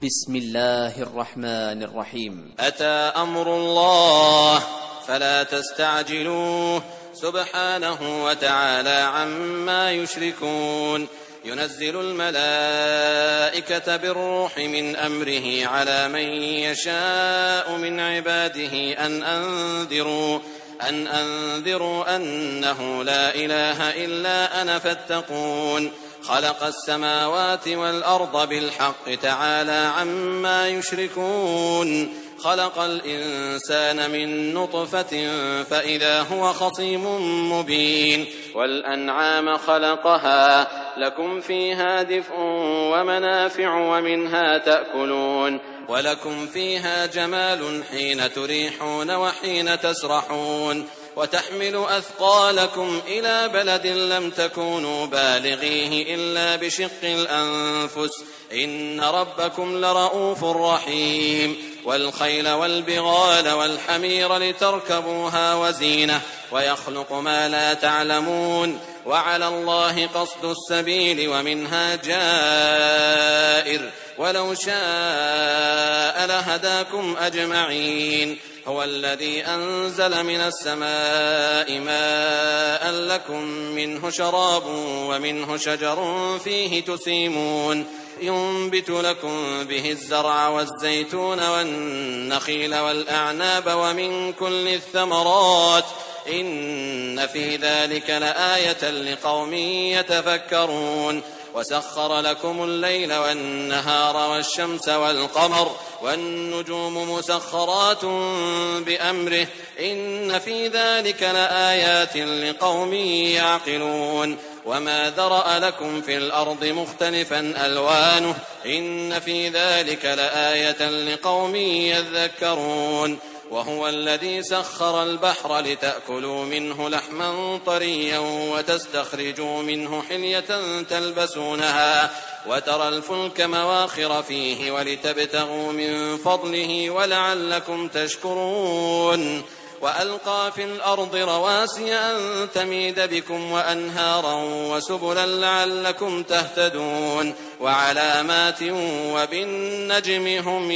بسم الله الرحمن الرحيم. أتى أمر الله فلا تستعجلوه سبحانه وتعالى عما يشركون. ينزل الملائكة بالروح من أمره على من يشاء من عباده أن أنذروا أنه لا إله إلا أنا فاتقون. خلق السماوات والأرض بالحق تعالى عما يشركون. خلق الإنسان من نطفة فإذا هو خصيم مبين. والأنعام خلقها لكم فيها دفء ومنافع ومنها تأكلون ولكم فيها جمال حين تريحون وحين تسرحون. وتحمل أثقالكم إلى بلد لم تكونوا بالغيه إلا بشق الأنفس إن ربكم لرؤوف رحيم. والخيل والبغال والحمير لتركبوها وزينة ويخلق ما لا تعلمون. وعلى الله قصد السبيل ومنها جائر ولو شاء لهداكم أجمعين. هو الذي أنزل من السماء ماء لكم منه شراب ومنه شجر فيه تسيمون. ينبت لكم به الزرع والزيتون والنخيل والأعناب ومن كل الثمرات إن في ذلك لآية لقوم يتفكرون. وسخر لكم الليل والنهار والشمس والقمر والنجوم مسخرات بأمره إن في ذلك لآيات لقوم يعقلون. وما ذرأ لكم في الأرض مختلفا ألوانه إن في ذلك لآية لقوم يذكرون. وهو الذي سخر البحر لتأكلوا منه لحما طريا وتستخرجوا منه حلية تلبسونها وترى الفلك مواخر فيه ولتبتغوا من فضله ولعلكم تشكرون. وألقى في الأرض رواسي أن تميد بكم وأنهارا وسبلا لعلكم تهتدون. وعلامات وبالنجم هم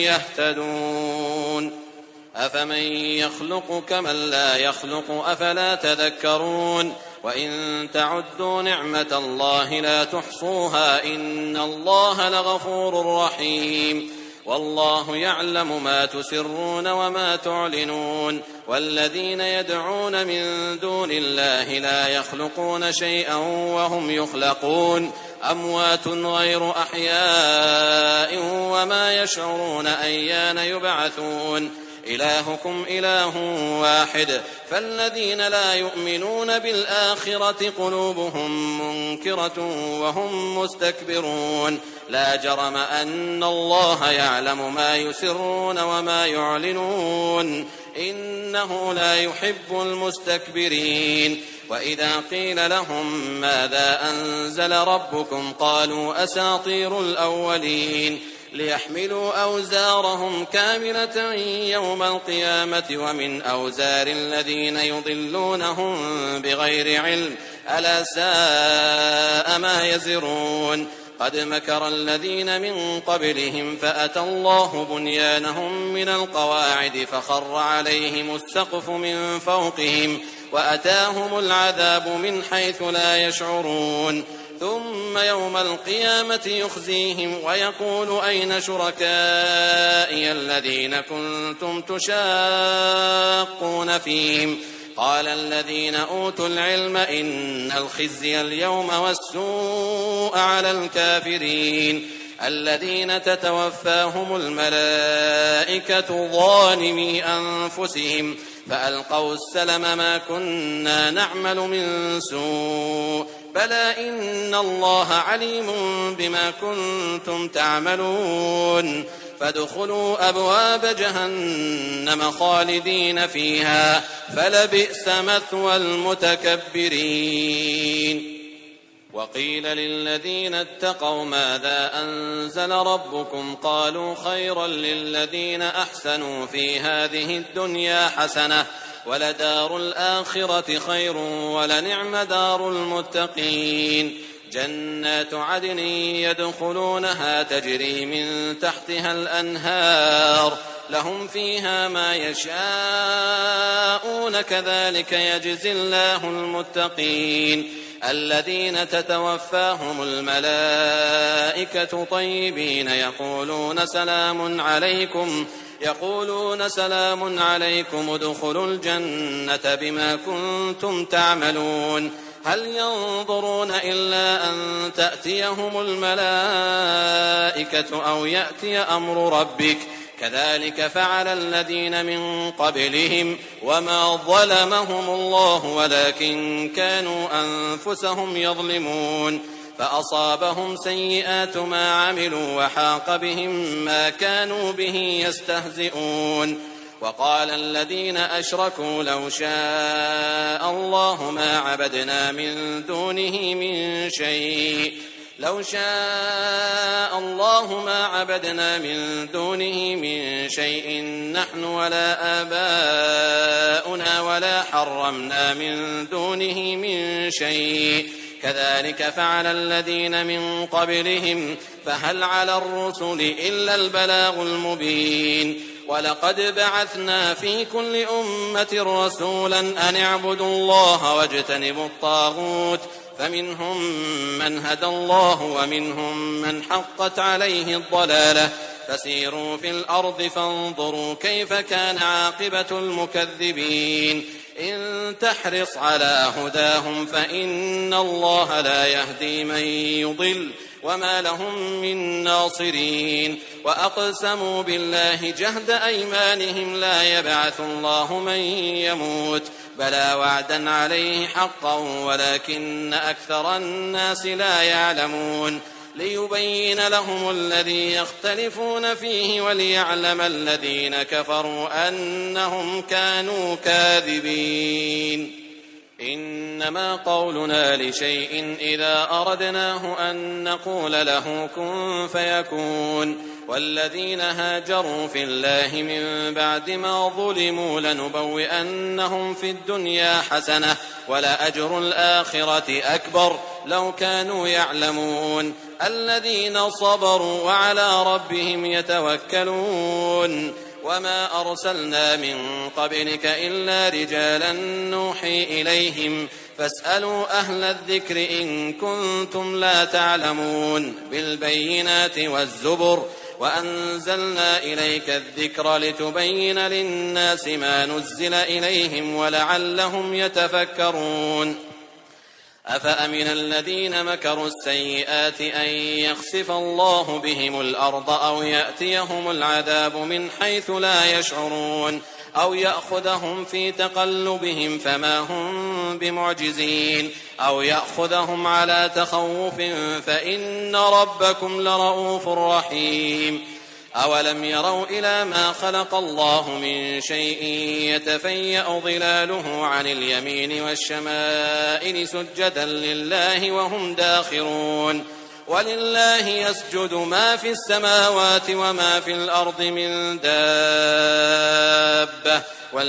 يهتدون. أفمن يخلق كمن لا يخلق أفلا تذكرون. وإن تعدوا نعمة الله لا تحصوها إن الله لغفور رحيم. والله يعلم ما تسرون وما تعلنون. والذين يدعون من دون الله لا يخلقون شيئا وهم يخلقون أموات غير أحياء وما يشعرون أيان يبعثون. إلهكم إله واحد فالذين لا يؤمنون بالآخرة قلوبهم منكرة وهم مستكبرون. لا جرم أن الله يعلم ما يسرون وما يعلنون إنه لا يحب المستكبرين. وإذا قيل لهم ماذا أنزل ربكم قالوا أساطير الأولين ليحملوا أوزارهم كاملة يوم القيامة ومن أوزار الذين يضلونهم بغير علم ألا ساء ما يزرون. قد مكر الذين من قبلهم فأتى الله بنيانهم من القواعد فخر عليهم السقف من فوقهم وأتاهم العذاب من حيث لا يشعرون. ثم يوم القيامة يخزيهم ويقول أين شركائي الذين كنتم تشاقون فيهم قال الذين أوتوا العلم إن الخزي اليوم والسوء على الكافرين الذين تتوفاهم الملائكة ظالمي أنفسهم فألقوا السلم ما كنا نعمل من سوء بلى إن الله عليم بما كنتم تعملون. فادخلوا أبواب جهنم خالدين فيها فلبئس مثوى المتكبرين. وقيل للذين اتقوا ماذا أنزل ربكم قالوا خيرا للذين أحسنوا في هذه الدنيا حسنة ولدار الآخرة خير ولنعم دار المتقين. جنات عدن يدخلونها تجري من تحتها الأنهار لهم فيها ما يشاءون كذلك يجزي الله المتقين الذين تتوفاهم الملائكة طيبين يقولون سلام عليكم ادخلوا الجنة بما كنتم تعملون هل ينظرون إلا أن تأتيهم الملائكة أو يأتي أمر ربك كذلك فعل الذين من قبلهم وما ظلمهم الله ولكن كانوا أنفسهم يظلمون فأصابهم سيئات ما عملوا وحاق بهم ما كانوا به يستهزئون وقال الذين أشركوا لو شاء الله ما عبدنا من دونه من شيء نحن ولا آباؤنا ولا حرمنا من دونه من شيء كذلك فعل الذين من قبلهم فهل على الرسل إلا البلاغ المبين ولقد بعثنا في كل أمة رسولا أن اعبدوا الله واجتنبوا الطاغوت فمنهم من هدى الله ومنهم من حقت عليه الضلالة فسيروا في الأرض فانظروا كيف كان عاقبة المكذبين إن تحرص على هداهم فإن الله لا يهدي من يضل وما لهم من ناصرين وأقسموا بالله جهد أيمانهم لا يبعث الله من يموت بلى وعدا عليه حقا ولكن أكثر الناس لا يعلمون ليبين لهم الذي يختلفون فيه وليعلم الذين كفروا أنهم كانوا كاذبين إنما قولنا لشيء إذا أردناه أن نقول له كن فيكون والذين هاجروا في الله من بعد ما ظلموا لنبوئنهم في الدنيا حسنة ولأجر الآخرة أكبر لو كانوا يعلمون الذين صبروا وعلى ربهم يتوكلون وما أرسلنا من قبلك إلا رجالا نوحي إليهم فاسألوا أهل الذكر إن كنتم لا تعلمون بالبينات والزبر وأنزلنا إليك الذكر لتبين للناس ما نزل إليهم ولعلهم يتفكرون أفأمن الذين مكروا السيئات أن يخسف الله بهم الأرض أو يأتيهم العذاب من حيث لا يشعرون أو يأخذهم في تقلبهم فما هم بمعجزين أو يأخذهم على تخوف فإن ربكم لرؤوف رحيم أولم يروا إلى ما خلق الله من شيء يتفيأ ظلاله عن اليمين والشمائل سجدا لله وهم داخرون ولله يسجد ما في السماوات وما في الأرض من دابة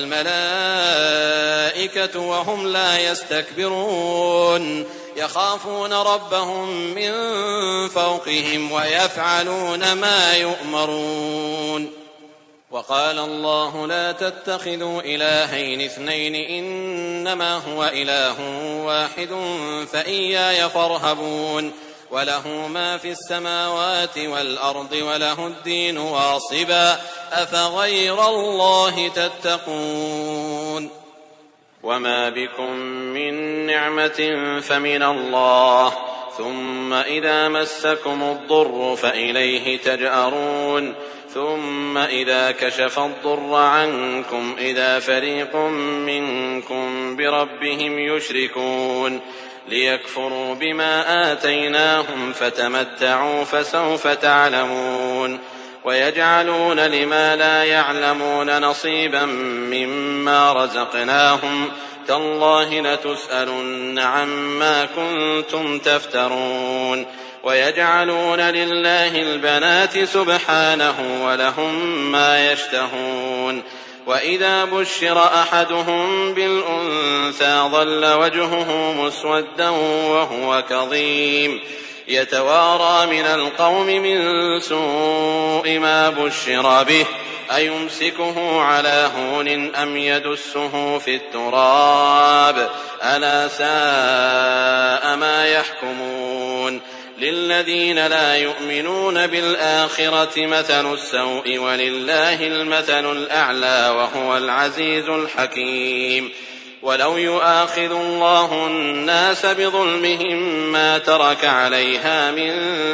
والملائكة وهم لا يستكبرون يخافون ربهم من فوقهم ويفعلون ما يؤمرون وقال الله لا تتخذوا إلهين اثنين إنما هو إله واحد فإياي فارهبون وله ما في السماوات والأرض وله الدين واصبا أفغير الله تتقون وما بكم من نعمة فمن الله ثم إذا مسكم الضر فإليه تجأرون ثم إذا كشف الضر عنكم إذا فريق منكم بربهم يشركون ليكفروا بما آتيناهم فتمتعوا فسوف تعلمون ويجعلون لما لا يعلمون نصيبا مما رزقناهم تالله لتسألن عما كنتم تفترون ويجعلون لله البنات سبحانه ولهم ما يشتهون وإذا بشر أحدهم بالأنثى ظل وجهه مسودا وهو كظيم يتوارى من القوم من سوء ما بشر به أيمسكه على هون أم يدسه في التراب ألا ساء ما يحكمون للذين لا يؤمنون بالآخرة مثل السوء ولله المثل الأعلى وهو العزيز الحكيم ولو يؤاخذ الله الناس بظلمهم ما ترك عليها من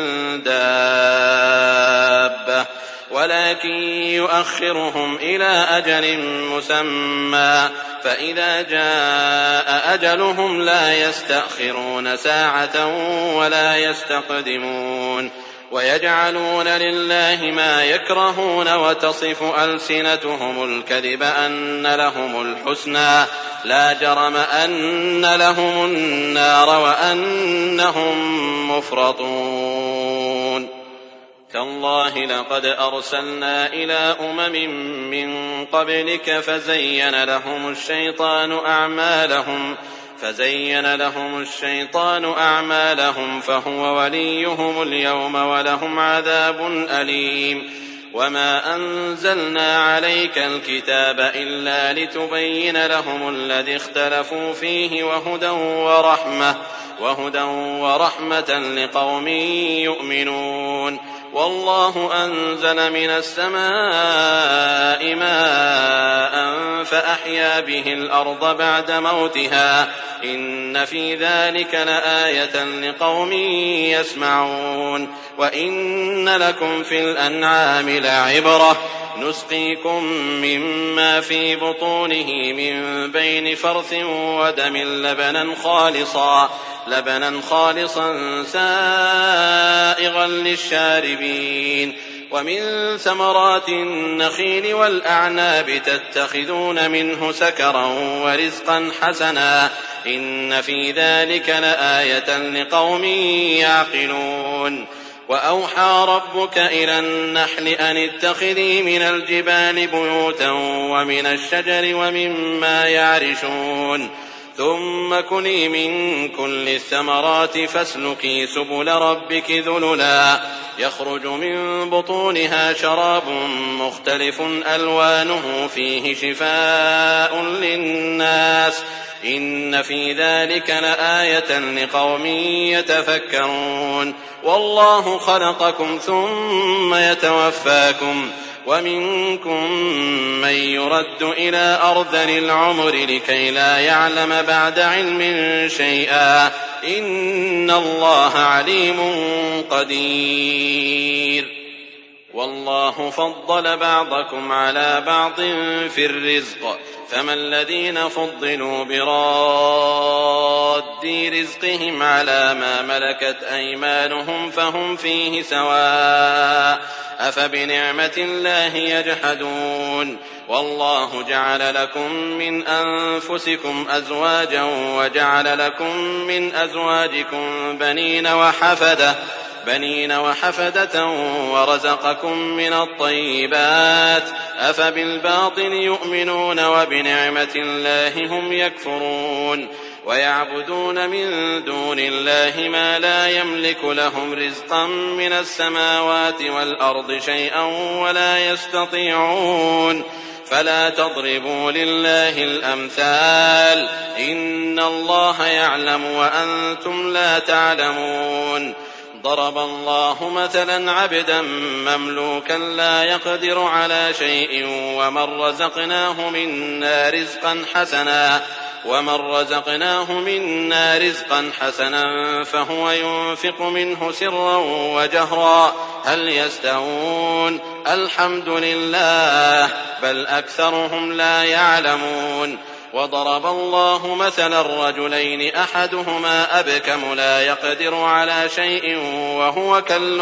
دابة ولكن يؤخرهم إلى أجل مسمى فإذا جاء أجلهم لا يستأخرون ساعة ولا يستقدمون ويجعلون لله ما يكرهون وتصف ألسنتهم الكذب أن لهم الحسنى لا جرم أن لهم النار وأنهم مفرطون تالله لقد أرسلنا إلى من قبلك فزين لهم الشيطان أعمالهم فهو وليهم اليوم ولهم عذاب أليم وما أنزلنا عليك الكتاب إلا لتبين لهم الذي اختلفوا فيه وهدى ورحمة لقوم يؤمنون والله أنزل من السماء ماء فأحيا به الأرض بعد موتها إن في ذلك لآية لقوم يسمعون وإن لكم في الأنعام لعبرة نسقيكم مما في بطونه من بين فرث ودم لبنا خالصا سائغا للشاربين ومن ثمرات النخيل والأعناب تتخذون منه سكرا ورزقا حسنا إن في ذلك لآية لقوم يعقلون وأوحى ربك إلى النحل أن اتخذي من الجبال بيوتا ومن الشجر ومما يعرشون ثم كلي من كل الثمرات فاسلكي سبل ربك ذللا يخرج من بطونها شراب مختلف ألوانه فيه شفاء للناس إن في ذلك لآية لقوم يتفكرون والله خلقكم ثم يتوفاكم ومنكم من يرد إلى أرذل العمر لكي لا يعلم بعد علم شيئا إن الله عليم قدير والله فضل بعضكم على بعض في الرزق فما الذين فضلوا براد رزقهم على ما ملكت أيمانهم فهم فيه سواء أفبنعمة الله يجحدون والله جعل لكم من أنفسكم أزواجا وجعل لكم من أزواجكم بنين وحفدة ورزقكم من الطيبات أفبالباطل يؤمنون وبنعمة الله هم يكفرون ويعبدون من دون الله ما لا يملك لهم رزقا من السماوات والأرض شيئا ولا يستطيعون فلا تضربوا لله الأمثال إن الله يعلم وأنتم لا تعلمون ضرب الله مثلا عبدا مملوكا لا يقدر على شيء ومن رزقناه منا رزقا حسنا فهو ينفق منه سرا وجهرا هل يستوون الحمد لله بل أكثرهم لا يعلمون وضرب الله مثلا الرجلين أحدهما أبكم لا يقدر على شيء وهو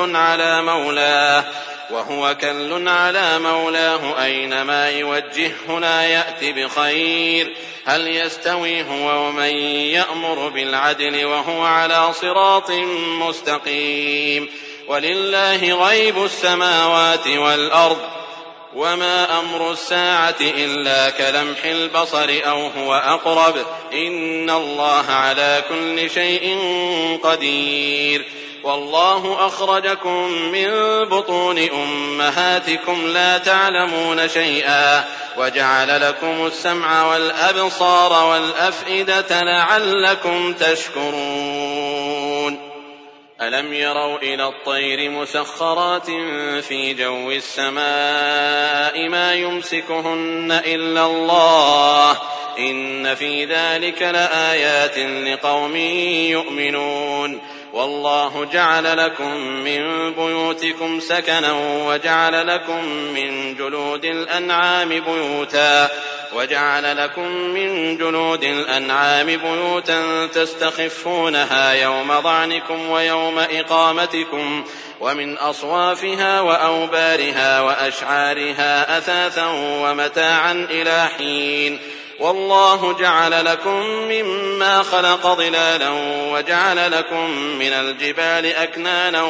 كل على مولاه أينما يوجهه لا يأت بخير هل يستوي هو ومن يأمر بالعدل وهو على صراط مستقيم ولله غيب السماوات والأرض وما أمر الساعة إلا كلمح البصر أو هو أقرب إن الله على كل شيء قدير والله أخرجكم من بطون أمهاتكم لا تعلمون شيئا وجعل لكم السمع والأبصار والأفئدة لعلكم تشكرون ألم يروا إلى الطير مسخرات في جو السماء ما يمسكهن إلا الله إن في ذلك لآيات لقوم يؤمنون والله جعل لكم من بيوتكم سكنا وجعل لكم من جلود الأنعام بيوتا تستخفونها يوم ظعنكم ويوم إقامتكم ومن أصوافها وأوبارها وأشعارها أثاثا ومتاعا إلى حين والله جعل لكم مما خلق ظلالا وجعل لكم من الجبال أكنانا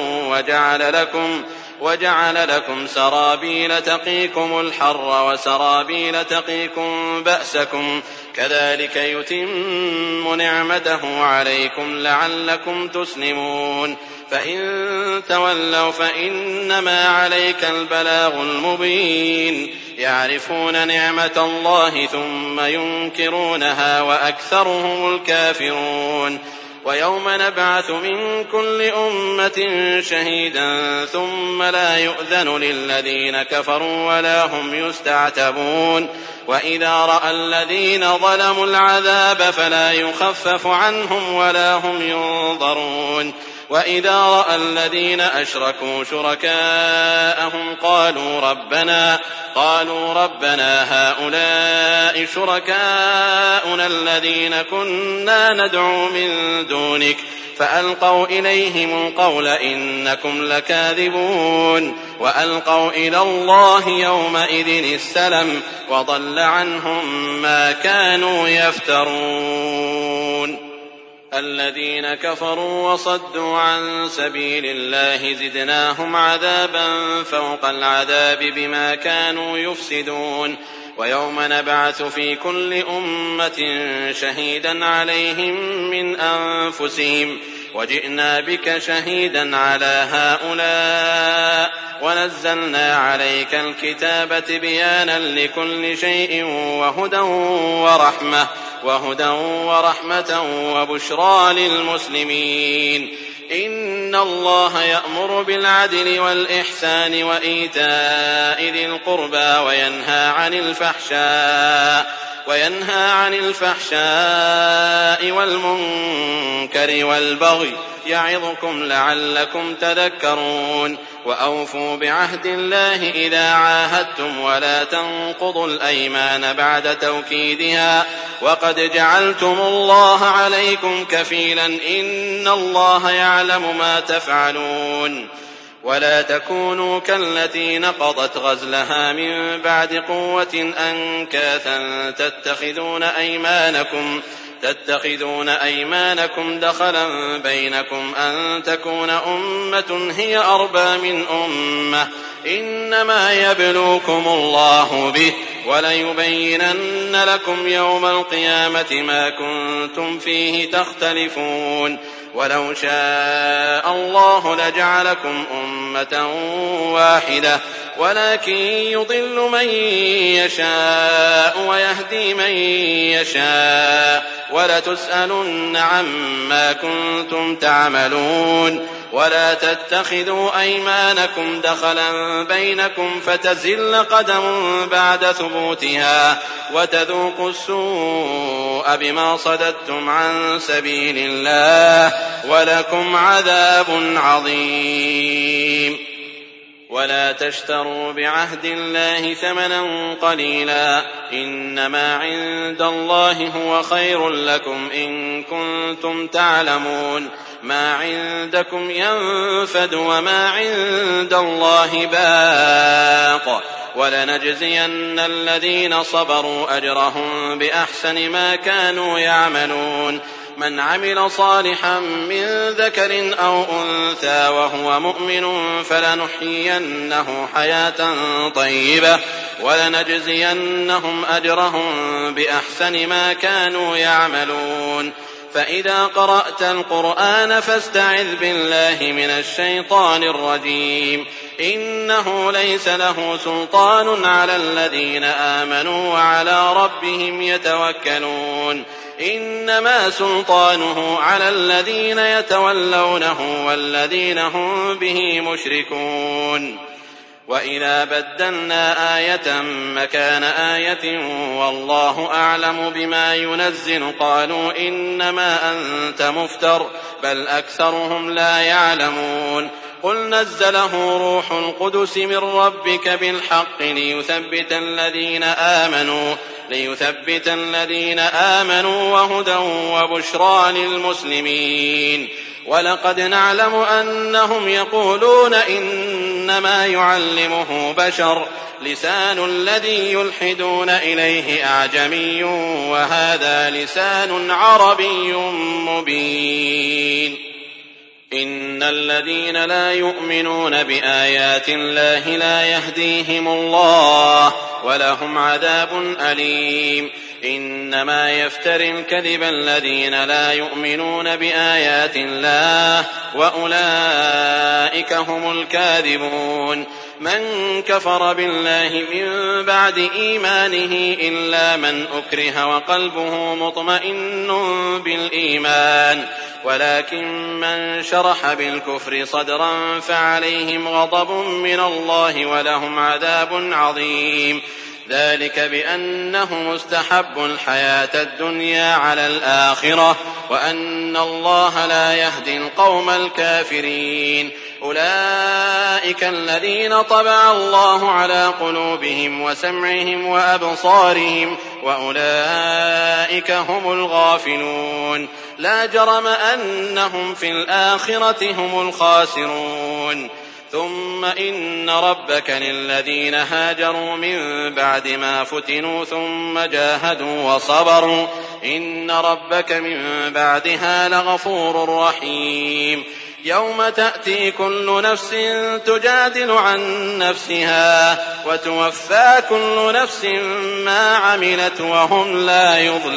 وجعل لكم سرابيل تقيكم الحر وسرابيل تقيكم بأسكم كذلك يتم نعمته عليكم لعلكم تسلمون فإن تولوا فإنما عليك البلاغ المبين يعرفون نعمة الله ثم ينكرونها وأكثرهم الكافرون ويوم نبعث من كل أمة شهيدا ثم لا يؤذن للذين كفروا ولا هم يستعتبون وإذا رأى الذين ظلموا العذاب فلا يخفف عنهم ولا هم ينظرون وإذا رأى الذين أشركوا شركاءهم قالوا ربنا هؤلاء شركاؤنا الذين كنا ندعو من دونك فألقوا إليهم القول إنكم لكاذبون وألقوا إلى الله يومئذ السلم وضل عنهم ما كانوا يفترون الذين كفروا وصدوا عن سبيل الله زدناهم عذابا فوق العذاب بما كانوا يفسدون ويوم نبعث في كل أمة شهيدا عليهم من أنفسهم وجئنا بك شهيدا على هؤلاء ونزلنا عليك الكتاب تبيانا لكل شيء وهدى ورحمة وبشرى للمسلمين إن الله يأمر بالعدل والإحسان وإيتاء ذي القربى وينهى عن الفحشاء والمنكر والبغي يعظكم لعلكم تذكرون وأوفوا بعهد الله إذا عاهدتم ولا تنقضوا الأيمان بعد توكيدها وقد جعلتم الله عليكم كفيلا إن الله يعلم ما تفعلون ولا تكونوا كالتي نقضت غزلها من بعد قوة أنكاثا تتخذون أيمانكم دخلا بينكم أن تكون أمة هي أربى من أمة إنما يبلوكم الله به وليبينن لكم يوم القيامة ما كنتم فيه تختلفون ولو شاء الله لجعلكم أمة واحدة ولكن يضل من يشاء ويهدي من يشاء ولتسألن عما كنتم تعملون ولا تتخذوا أيمانكم دخلا بينكم فتزل قدم بعد ثبوتها وتذوقوا السوء بما صددتم عن سبيل الله ولكم عذاب عظيم ولا تشتروا بعهد الله ثمنا قليلا إنما عند الله هو خير لكم إن كنتم تعلمون ما عندكم ينفد وما عند الله باق ولنجزين الذين صبروا أجرهم بأحسن ما كانوا يعملون من عمل صالحا من ذكر أو أنثى وهو مؤمن فلنحيينه حياة طيبة ولنجزينهم أجرهم بأحسن ما كانوا يعملون. فإذا قرأت القرآن فاستعذ بالله من الشيطان الرجيم. إنه ليس له سلطان على الذين آمنوا وعلى ربهم يتوكلون. إنما سلطانه على الذين يتولونه والذين هم به مشركون. وإذا بدلنا آية مكان آية والله أعلم بما ينزل قالوا إنما أنت مفتر بل أكثرهم لا يعلمون. قل نزله روح القدس من ربك بالحق ليثبت الذين آمنوا وهدى وبشرى للمسلمين. ولقد نعلم أنهم يقولون إنما يعلمه بشر لسان الذي يلحدون إليه أعجمي وهذا لسان عربي مبين. إن الذين لا يؤمنون بآيات الله لا يهديهم الله ولهم عذاب أليم. إنما يفتري الكذب الذين لا يؤمنون بآيات الله وأولئك هم الكاذبون. من كفر بالله من بعد إيمانه إلا من أكره وقلبه مطمئن بالإيمان ولكن من شرح بالكفر صدرا فعليهم غضب من الله ولهم عذاب عظيم. ذلك بأنهم استحبوا الحياة الدنيا على الآخرة وأن الله لا يهدي القوم الكافرين. أولئك الذين طبع الله على قلوبهم وسمعهم وأبصارهم وأولئك هم الغافلون. لا جرم أنهم في الآخرة هم الخاسرون. ثم إن ربك للذين هاجروا من بعد ما فتنوا ثم جاهدوا وصبروا إن ربك من بعدها لغفور رحيم. يوم تأتي كل نفس تجادل عن نفسها وتوفى كل نفس ما عملت وهم لا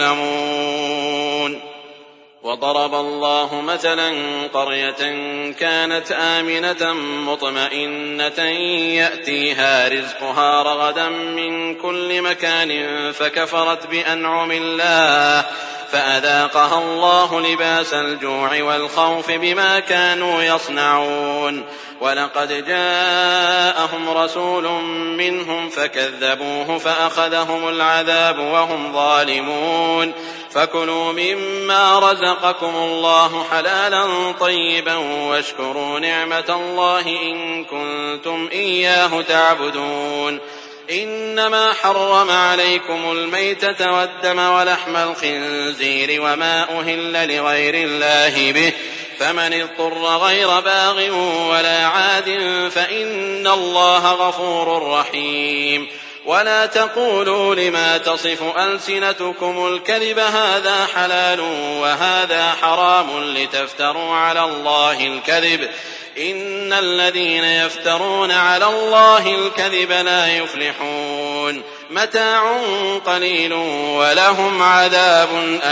يظلمون. وضرب الله مثلا قرية كانت آمنة مطمئنة يأتيها رزقها رغدا من كل مكان فكفرت بأنعم الله فأذاقها الله لباس الجوع والخوف بما كانوا يصنعون. ولقد جاءهم رسول منهم فكذبوه فأخذهم العذاب وهم ظالمون. فكلوا مما رزقكم الله حلالا طيبا واشكروا نعمة الله إن كنتم إياه تعبدون. إنما حرم عليكم الميتة والدم ولحم الخنزير وما أهل لغير الله به فمن اضطر غير باغ ولا عاد فإن الله غفور رحيم. ولا تقولوا لما تصف ألسنتكم الكذب هذا حلال وهذا حرام لتفتروا على الله الكذب إن الذين يفترون على الله الكذب لا يفلحون. متاع قليل ولهم عذاب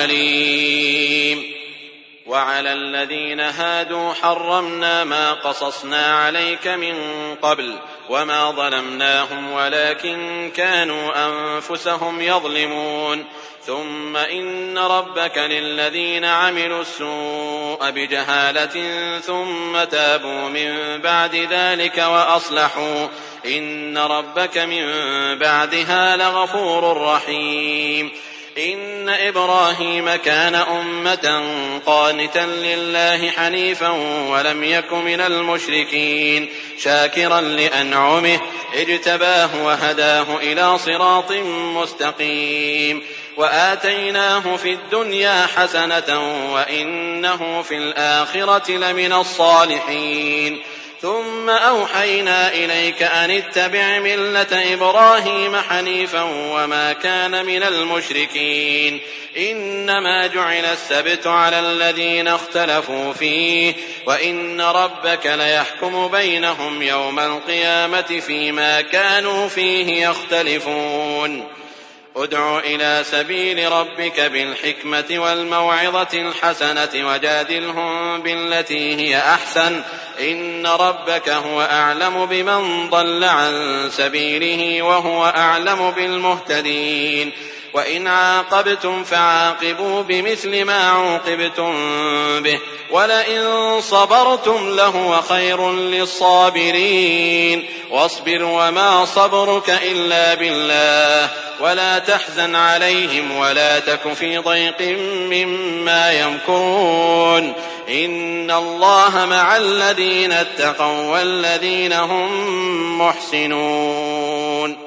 أليم. وعلى الذين هادوا حرمنا ما قصصنا عليك من قبل وما ظلمناهم ولكن كانوا أنفسهم يظلمون. ثم إن ربك للذين عملوا السوء بجهالة ثم تابوا من بعد ذلك وأصلحوا إن ربك من بعدها لغفور رحيم. إن إبراهيم كان أمة قانتا لله حنيفا ولم يك من المشركين شاكرا لأنعمه اجتباه وهداه إلى صراط مستقيم. وآتيناه في الدنيا حسنة وإنه في الآخرة لمن الصالحين. ثم أوحينا إليك أن اتبع ملة إبراهيم حنيفا وما كان من المشركين إنما جعل السبت على الذين اختلفوا فيه وإن ربك ليحكم بينهم يوم القيامة فيما كانوا فيه يختلفون ادع إلى سبيل ربك بالحكمة والموعظة الحسنة وجادلهم بالتي هي أحسن إن ربك هو أعلم بمن ضل عن سبيله وهو أعلم بالمهتدين وإن عاقبتم فعاقبوا بمثل ما عوقبتم به ولئن صبرتم لهو خير للصابرين واصبر وما صبرك إلا بالله ولا تحزن عليهم ولا تك في ضيق مما يمكرون إن الله مع الذين اتقوا والذين هم محسنون